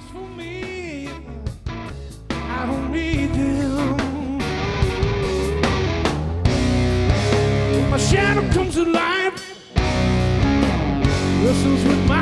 for me. I don't need them. My shadow comes to life, wrestles with my